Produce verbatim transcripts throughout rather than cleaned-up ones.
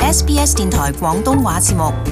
S B S 電台廣東話節目。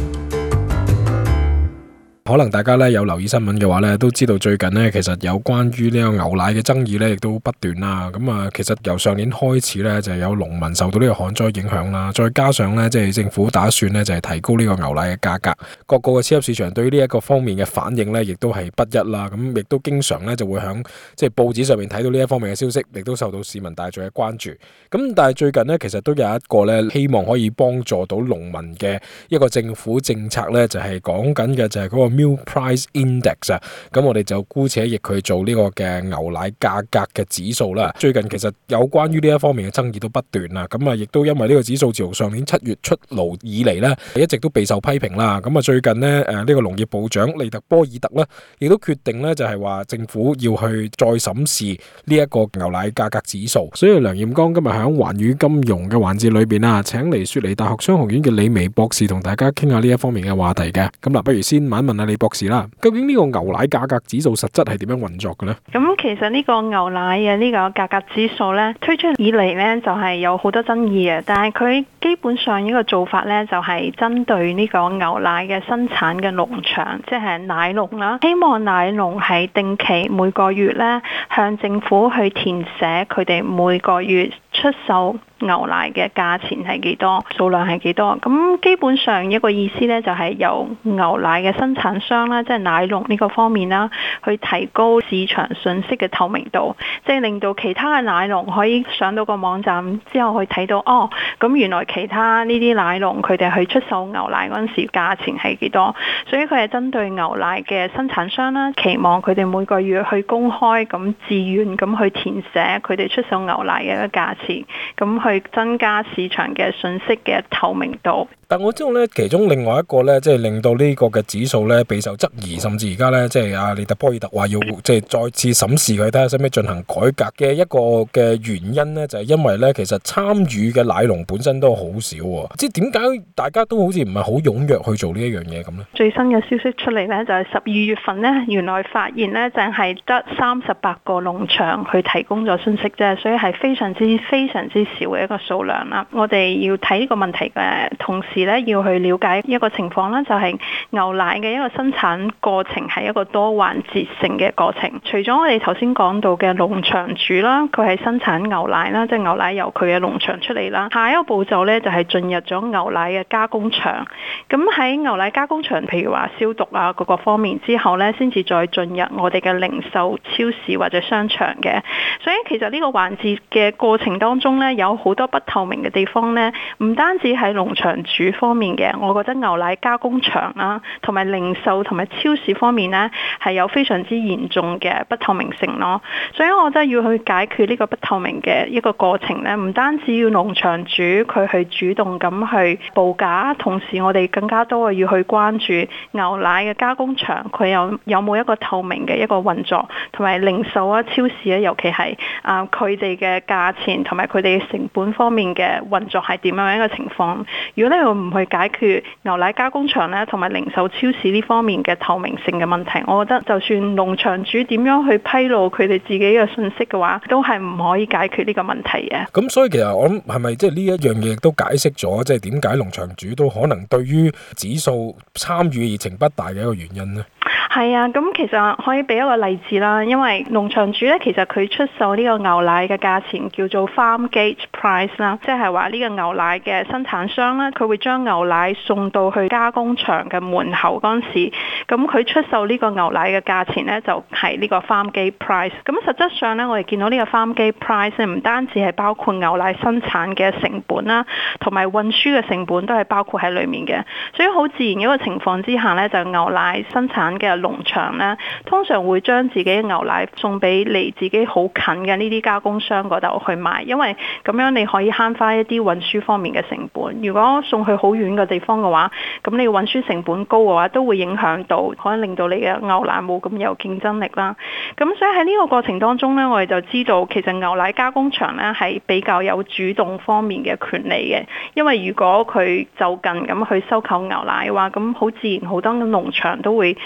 可能大家咧有留意新聞嘅話咧，都知道最近咧其實有關於呢個牛奶嘅爭議咧，亦都不斷啦。咁啊，其實由上年開始咧，就有農民受到呢個旱災影響啦。再加上咧，即係政府打算咧就係提高呢個牛奶嘅價格，各個嘅超級市場對於呢一個方面嘅反應咧，亦都係不一啦。咁亦都經常咧就會響即係報紙上面睇到呢一方面嘅消息，亦都受到市民大眾嘅關注。咁但係最近咧，其實都有一個咧希望可以幫助到農民嘅一個政府政策咧，就係講緊嘅就係嗰個Milk Price Index 啊，咁我哋就姑且譯佢做呢個嘅牛奶價格嘅指數啦。最近其實有關於呢一方面嘅爭議都不斷啦，咁啊亦都因為呢個指數自從上年七月出爐以嚟呢，一直都備受批評啦。咁啊最近呢，誒呢個農業部長利特波爾特呢，亦都決定呢，就係話政府要去再審視呢一個牛奶價格指數。所以梁彥剛今日喺環宇金融嘅環節裏邊啊，請嚟雪梨大學商學院嘅李薇博士同大家傾下呢一方面嘅話題嘅。咁嗱，不如先問一問阿李博士啦，究竟呢個牛奶價格指數實質係點樣運作嘅呢？ 咁其實呢個牛奶嘅呢個價格指數呢，推出以嚟呢就係有好多爭議嘅，但係佢基本上呢個做法呢，就係針對呢個牛奶嘅生產嘅農場，即係奶農啦，希望奶農係定期每個月呢向政府去填寫佢哋每個月出售牛奶嘅價錢係幾多，數量係幾多。咁基本上一個意思呢，就係由牛奶嘅生產商啦，即係奶農呢個方面啦，去提高市場信息嘅透明度，即係令到其他嘅奶農可以上到個網站之後去睇到，哦，咁原來其他呢啲奶農佢哋去出售牛奶嗰陣時價錢係幾多。所以佢係針對牛奶嘅生產商啦，期望佢哋每個月去公開咁自願咁去填寫佢哋出售牛奶嘅一個價錢，咁去增加市場嘅信息嘅透明度。 但我知道咧，其中另外一個咧，即係令到呢個嘅指數咧備受質疑，甚至而家咧，即係阿利特波爾特話要即係再次審視佢，睇下使唔使進行改革嘅一個嘅原因咧，就係因為咧，其實參與嘅奶農本身都好少喎，即係點解大家都好似唔係好踴躍去做呢一樣嘢咁咧？ 最新嘅消息出嚟咧，就係十二月份咧，原來發現咧，淨係得三十八個農場去提供咗信息啫，所以係非常之非常之少嘅一個數量啦。我哋要睇呢個問題嘅同時咧，要去了解一個情況啦，就係牛奶嘅一個生產過程係一個多環節性嘅過程。除咗我哋頭先講到嘅農場主啦，佢係生產牛奶啦，即係牛奶由佢嘅農場出嚟啦。下一個步驟咧就係進入咗牛奶嘅加工場。咁喺牛奶加工場，譬如話消毒啊各個方面之後咧，先至再進入我哋嘅零售超市或者商場嘅。所以其實呢個環節嘅過程當中咧，有好多不透明嘅地方咧，唔單止喺農場主方面嘅，我覺得牛奶加工場啦，同埋零售同埋超市方面呢，係有非常之嚴重嘅不透明性咯。所以我覺得要去解決呢個不透明嘅一個過程呢，唔單止要農場主佢去主動咁去報價，同時我哋更加多嘅要去關注牛奶嘅加工場佢有有冇一個透明嘅一個運作，同埋零售啊、超市咧，尤其係啊佢哋嘅價錢同埋佢哋成本方面嘅運作係點樣一個情況。如果你唔去解決牛奶加工場咧同埋零售超市呢方面嘅透明性嘅問題，我覺得就算農場主點樣去披露佢哋自己嘅信息嘅話，都係唔可以解決呢個問題嘅。 咁所以其實我諗係咪即係呢一樣嘢都解釋咗，即係點解農場主都可能對於指數參與熱情不大嘅一個原因呢？ 係啊，咁其實可以俾一個例子啦，因為農場主咧，其實佢出售呢個牛奶嘅價錢叫做 farm gate price 啦，即係話呢個牛奶嘅生產商咧，佢會將牛奶送到去加工場嘅門口嗰陣時，咁佢出售呢個牛奶嘅價錢咧就係呢個 farm gate price。咁實質上咧，我哋見到呢個 farm gate price 咧，唔單止係包括牛奶生產嘅成本啦，同埋運輸嘅成本都係包括喺裡面嘅，所以好自然嘅一個情況之下咧，就牛奶生產嘅農場咧，通常會將自己嘅牛奶送俾離自己好近嘅呢啲加工商嗰度去賣，因為咁樣你可以慳翻一啲運輸方面嘅成本。如果送去好遠嘅地方嘅話，咁你運輸成本高嘅話，都會影響到，可能令到你嘅牛奶冇咁有競爭力啦。咁所以喺呢個過程當中呢，我哋就知道其實牛奶加工場呢係比較有主動方面嘅權利嘅，因為如果佢就近咁去收購牛奶嘅話，咁好自然好多農場都會好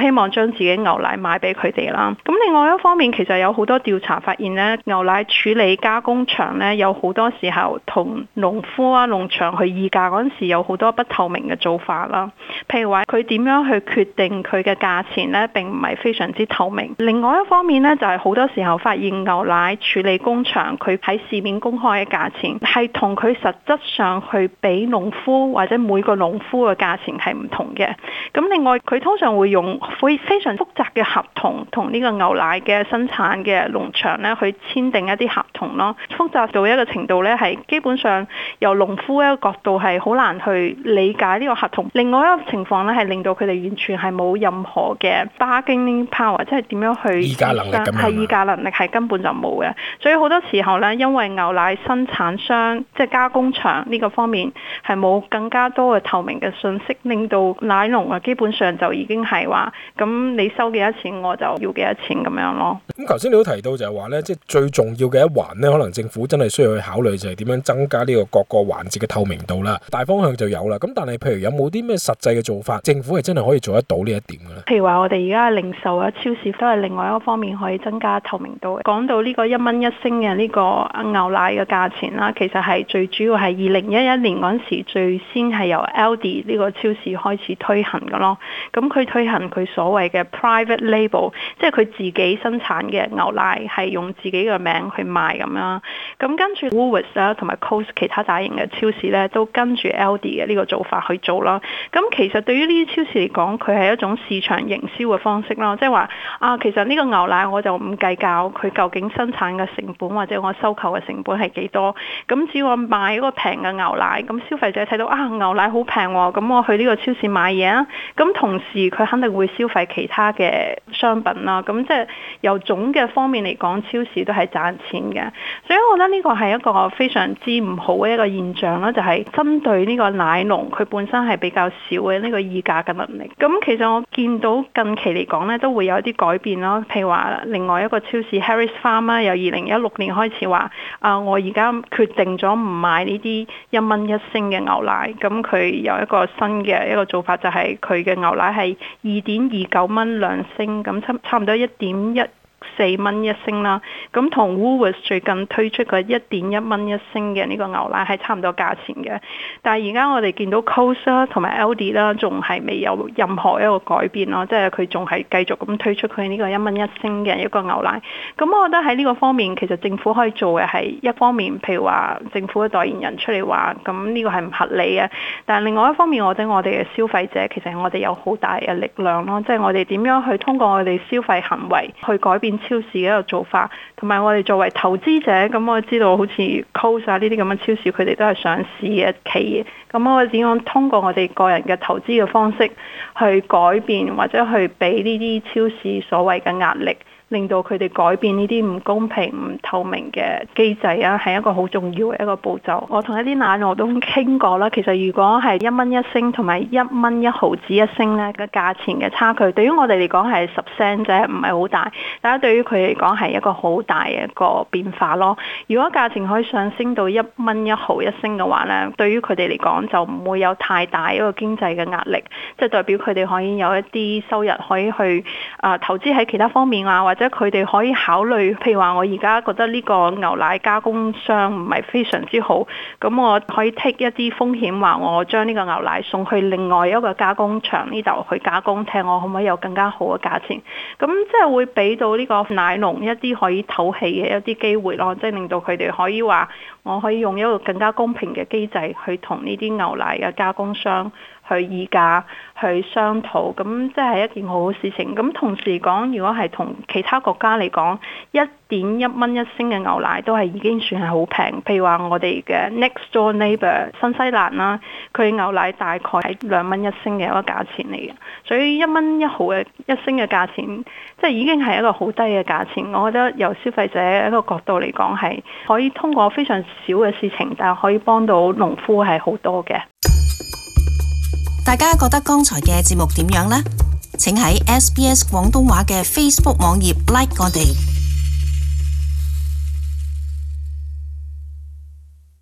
希望將自己牛奶賣俾佢哋啦。咁另外一方面，其實有好多調查發現呢，牛奶處理加工場呢，有好多時候同農夫啊、農場去議價嗰陣時有好多不透明嘅做法啦。譬如話佢點樣去決定佢嘅價錢呢，並唔係非常之透明。另外一方面呢，就係好多時候發現牛奶處理工場佢喺市面公開嘅價錢係同佢實質上去俾農夫或者每個農夫嘅價錢係唔同嘅。咁另外佢通常會用非非常複雜嘅合同同呢個牛奶嘅生產嘅農場呢去簽訂一啲合同咯。複雜到一個程度呢，係基本上由農夫一個角度係好難去理解呢個合同。另外一個情況呢，係令到佢哋完全係冇任何嘅 bargaining power， 即係點樣去議價能力咁樣， 係議價能力係根本就冇嘅。所以好多時候呢，因為牛奶生產商即係加工場呢個方面係冇更加多嘅透明嘅信息，令到奶農啊基本上就已經係話咁你收幾多錢我就要幾多錢咁樣咯。 咁頭先你都提到就係話咧，即係最重要嘅一環咧，可能政府真係需要去考慮就係點樣增加呢個各個環節嘅透明度啦。大方向就有啦，咁但係譬如有冇啲咩實際嘅做法，政府係真係可以做得到呢一點嘅咧？ 譬如話我哋而家零售啊、超市都係另外一個方面可以增加透明度嘅。講到呢個一蚊一升嘅呢個牛奶嘅價錢啦，其實係最主要係二零一一年嗰陣時最先係由 Aldi 呢個超市開始推行嘅咯。咁佢推行佢所謂嘅 private label， 即係佢自己生產嘅牛奶係用自己嘅名去賣咁樣。咁跟住 Woolworths 啦同埋 Coles 其他大型嘅超市咧都跟住 Aldi 嘅呢個做法去做啦。咁其實對於呢啲超市嚟講，佢係一種市場營銷嘅方式咯，即係話啊，其實呢個牛奶我就唔計較佢究竟生產嘅成本或者我收購嘅成本係幾多，咁只要我賣一個平嘅牛奶，咁消費者睇到啊牛奶好平喎，咁我去呢個超市買嘢啊，咁同時佢肯定會消費其他嘅商品啦，咁即係由總嘅方面嚟講，超市都係賺錢嘅，所以我覺得呢個係一個非常之唔好嘅一個現象啦，就係針對呢個奶農佢本身係比較少嘅呢個議價嘅能力。咁其實我見到近期嚟講呢，都會有一啲改變咯，譬如話另外一個超市 Harris Farm 啦，由二零一六年開始話啊，我而家決定咗唔買呢啲一蚊一升嘅牛奶，咁佢有一個新嘅一個做法，就係佢嘅牛奶係二點二九蚊兩升，咁差差唔多一點一四蚊一升啦，咁同 Woolworths 最近推出嘅一點一蚊一升嘅呢個牛奶係差唔多價錢嘅。但係而家我哋見到 Coles 啦同埋 Aldi 啦，仲係未有任何一個改變咯，即係佢仲係繼續咁推出佢呢個一蚊一升嘅一個牛奶。咁我覺得喺呢個方面，其實政府可以做嘅係一方面，譬如話政府嘅代言人出嚟話，咁呢個係唔合理嘅。但係另外一方面，我覺得我哋嘅消費者其實我哋有好大嘅力量咯，即係我哋點樣去通過我哋消費行為去改變超市嘅一個做法，同埋我哋作為投資者，咁我知道好似 Coles 啊呢啲咁嘅超市，佢哋都係上市嘅企業，咁我點樣通過我哋個人嘅投資嘅方式去改變或者去俾呢啲超市所謂嘅壓力，令到佢哋改變呢啲唔公平、唔透明嘅機制啊，係一個好重要嘅一個步驟。我同一啲奶農都傾過啦，其實如果係一蚊一升同埋一蚊一毫子一升呢個價錢嘅差距，對於我哋嚟講係十 cent 啫，唔係好大。但係對於佢嚟講係一個好大嘅一個變化咯。如果價錢可以上升到一蚊一毫一升嘅話呢，對於佢哋嚟講就唔會有太大一個經濟嘅壓力，即係代表佢哋可以有一啲收入可以去啊、呃、投資喺其他方面啊，或者佢哋可以考慮，譬如話我而家覺得呢個牛奶加工商唔係非常之好，咁我可以 take 一啲風險，話我將呢個牛奶送去另外一個加工場呢度去加工，睇我可唔可以有更加好嘅價錢。咁即係會俾到呢個奶農一啲可以透氣嘅一啲機會咯，即係令到佢哋可以話我可以用一個更加公平嘅機制去同呢啲牛奶嘅加工商去議價、去商討，咁即係一件好好事情。咁同時講，如果係同其他國家嚟講，一點一蚊一升嘅牛奶都係已經算係好平。譬如話我哋嘅 next door neighbor 新西蘭啦，佢牛奶大概係兩蚊一升嘅一個價錢嚟嘅，所以一蚊一毫嘅一升嘅價錢，即係已經係一個好低嘅價錢。我覺得由消費者一個角度嚟講，係可以通過非常少嘅事情，但係可以幫到農夫係好多嘅。 大家覺得剛才嘅節目點樣呢？請喺 S B S 廣東話嘅 Facebook 網頁 like 我哋。